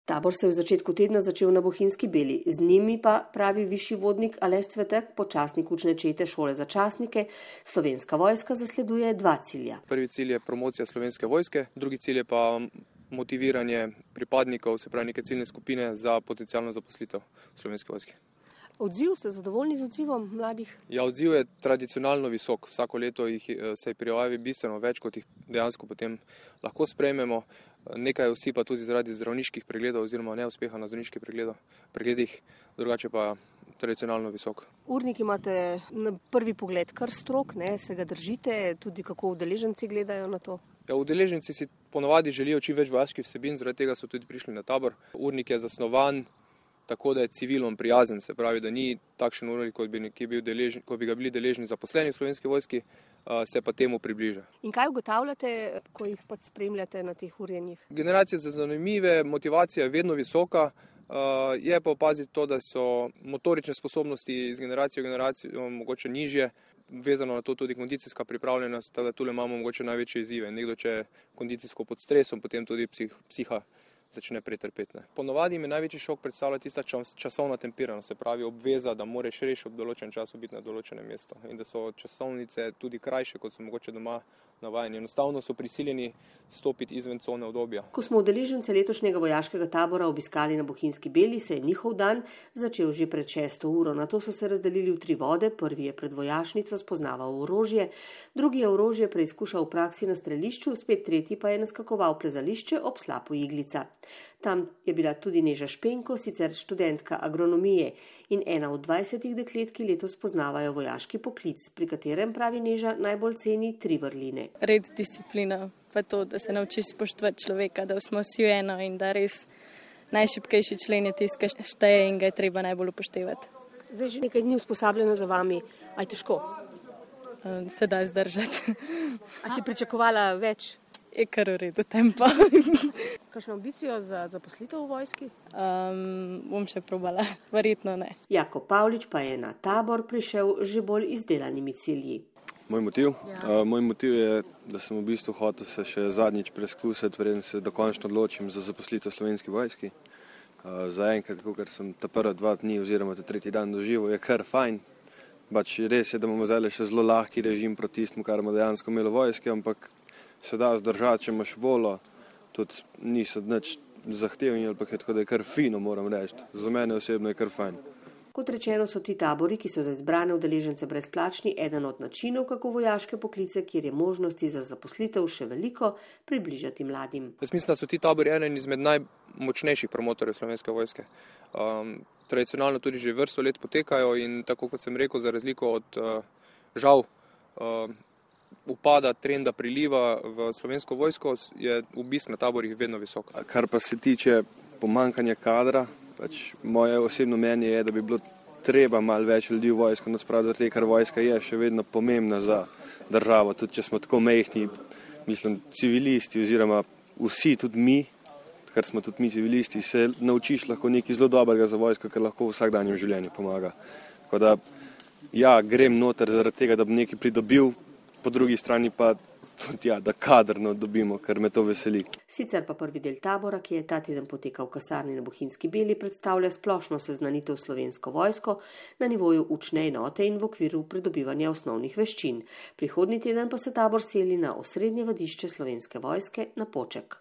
Tabor se je v začetku tedna začel na Bohinjski Beli, z njimi pa, pravi višji vodnik Aleš Cvetek, počasnik učne čete šole za častnike, Slovenska vojska zasleduje 2 cilja. Prvi cilj je promocija Slovenske vojske, drugi cilj je pa motiviranje pripadnikov, se pravi neke ciljne skupine za potencialno zaposlitev v Slovenski vojski. Odziv, ste zadovoljni z odzivom mladih? Ja, odziv je tradicionalno visok. Vsako leto se prijavi bistveno več, kot jih dejansko potem lahko sprejmemo. Nekaj vsi pa tudi zaradi zdravniških pregledov oziroma neuspeha na zdravniških pregledih, drugače pa tradicionalno visok. Urnik imate na prvi pogled kar strog, se ga držite, tudi kako udeleženci gledajo na to? Ja, udeleženci si ponovadi želijo čim več vojaških vsebin, zaradi tega so tudi prišli na tabor. Urnik je zasnovan tako, da je civilom prijazen, se pravi, da ni takšen urnik, kot bi ga bili deležni zaposleni v Slovenski vojski, se pa temu približa. In kaj ugotavljate, ko jih spremljate na teh urjenjih? Generacije so zanimive, motivacija je vedno visoka, je pa opaziti to, da so motorične sposobnosti iz generacije v generacijo mogoče nižje, vezano na to tudi kondicijska pripravljenost, da tule imamo mogoče največje izzive. Nekdo, če je kondicijsko pod stresom, potem tudi psiha začne pretrpeti. Ponovadi mi največji šok predstavlja tista časovna tempiranost, se pravi obveza, da moraš res ob določenem času biti na določenem mestu in da so časovnice tudi krajše, kot so mogoče doma navajeni. Enostavno so prisiljeni stopiti izven cone udobja. Ko smo udeležence letošnjega vojaškega tabora obiskali na Bohinjski Beli, se je njihov dan začel že pred 6. uro. Nato so se razdelili v 3 vode. Prvi je pred vojašnico spoznaval orožje, drugi je orožje preizkušal v praksi na strelišču, spet tretji pa je naskakoval plezališče ob slapu Iglica. Tam je bila tudi Neža Špenko, sicer študentka agronomije in ena od 20 deklet, ki letos poznavajo vojaški poklic, pri katerem, pravi Neža, najbolj ceni 3 vrline. Red, disciplina, pa to, da se naučiš spoštovati človeka, da smo vsi eno in da res najšibkejši člen je tisti, ki šteje in ga je treba najbolj upoštevati. Zdaj že nekaj dni usposabljena za vami, a je težko? Se da zdržati. A si pričakovala več? Je kar v redu tempo. Kakšno ambicijo za zaposlitev v vojski? Bom še probala, verjetno ne. Jako Pavlič pa je na tabor prišel že bolj izdelanimi cilji. Moj motiv je, da sem v bistvu hotel se še zadnjič preizkusiti, preden se dokončno odločim za zaposlitev v Slovenski vojski. Zaenkrat, ker sem ta prva 2 dni oziroma ta 3. dan doživel, je kar fajn. Res je, da imamo zdaj še zelo lahki režim proti tistemu, kar ima dejansko imelo vojske, ampak se da zdržati, če imaš voljo, tudi niso nič zahtevni, ampak je tako, da je kar fino, moram reči. Za mene osebno je kar fajn. Kot rečeno, so ti tabori, ki so za izbrane udeležence brezplačni, eden od načinov, kako vojaške poklice, kjer je možnosti za zaposlitev še veliko, približati mladim. Jaz mislim, da so ti tabori eden izmed najmočnejših promotorjev Slovenske vojske. Tradicionalno tudi že vrsto let potekajo in tako kot sem rekel, za razliko od žal upada trenda priliva v Slovensko vojsko, je obisk na taborih vedno visok. Kar pa se tiče pomankanja kadra, moje osebno mnenje je, da bi bilo treba malo več ljudi v vojsko naspraviti, zato ker vojska je še vedno pomembna za državo, tudi če smo tako majhni, mislim, civilisti oziroma vsi, tudi mi, ker smo tudi mi civilisti, se naučiš lahko nekaj zelo dobrega za vojsko, ker lahko v vsakdanjem življenju pomaga. Tako da, ja, grem noter zaradi tega, da bom nekaj pridobil, po drugi strani pa tudi, da kadrno dobimo, ker me to veseli. Sicer pa prvi del tabora, ki je ta teden potekal v kasarni na Bohinjski Beli, predstavlja splošno seznanitev Slovensko vojsko na nivoju učne enote in v okviru pridobivanja osnovnih veščin. Prihodnji teden pa se tabor seli na osrednje vadišče Slovenske vojske na Poček.